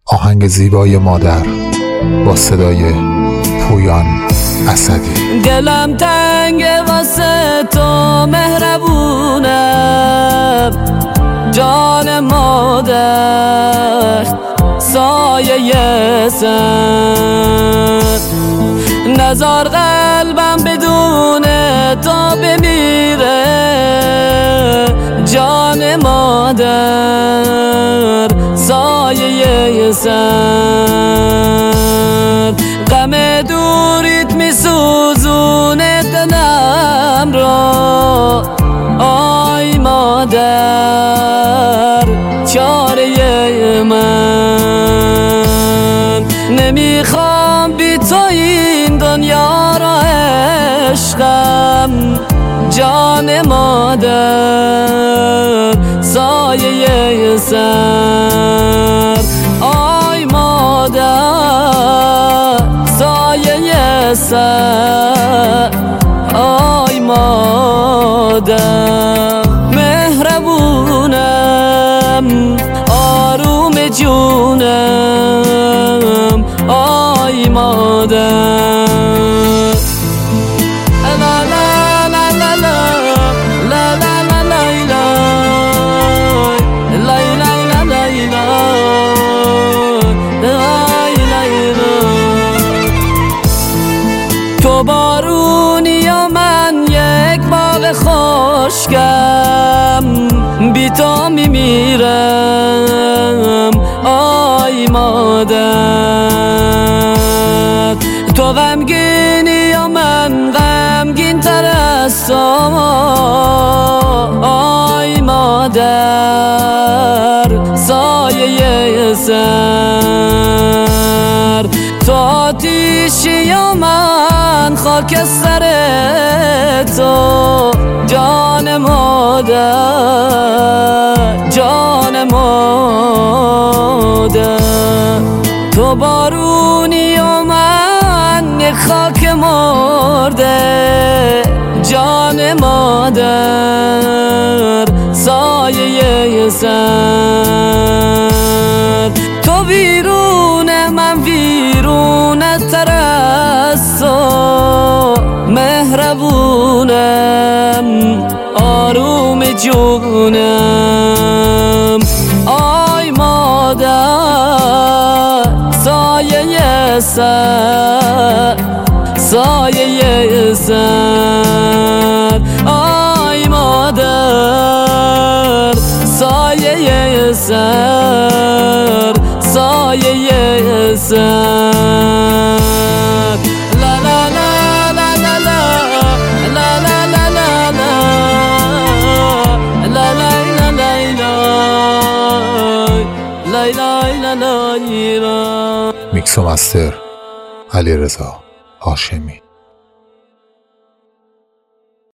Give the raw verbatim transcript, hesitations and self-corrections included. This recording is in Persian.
آهنگ زیبای مادر با صدای پویان اسدی. دلم تنگ واسه تو مهربونم، جان مادر سایه سر، نزار قلبم بدون تو بمیره، جان مادر سایه سر، غم دوریت میسوزونه دلم را، آی مادر چاره من، نمیخوام بی تو این دنیا را عشقم، جان مادر سایه سر، آی مادر سایه سر، آی مادر مهربونم، آروم جونم، آی مادر. تو بارونی و من یک باغ خشکم، بی تو میمیرم، آی مادر. تو غمگینی و من غمگین تر از تو، آی مادر سایه سر، تو آتیشی و من خاکستر تو، جان مادر جان مادر. تو بارونی و من یک خاک مرده، جان مادر سایه سر، تو ویرون من ویرونه تر از تو، مهربونم آروم جونم، آی مادر سایه سر، سایه سر، آی مادر سایه سر، سایه سر. لا لا لا لا لا لا لا لا لا لا لا لا لا. میکس و مستر علیرضا هاشمی.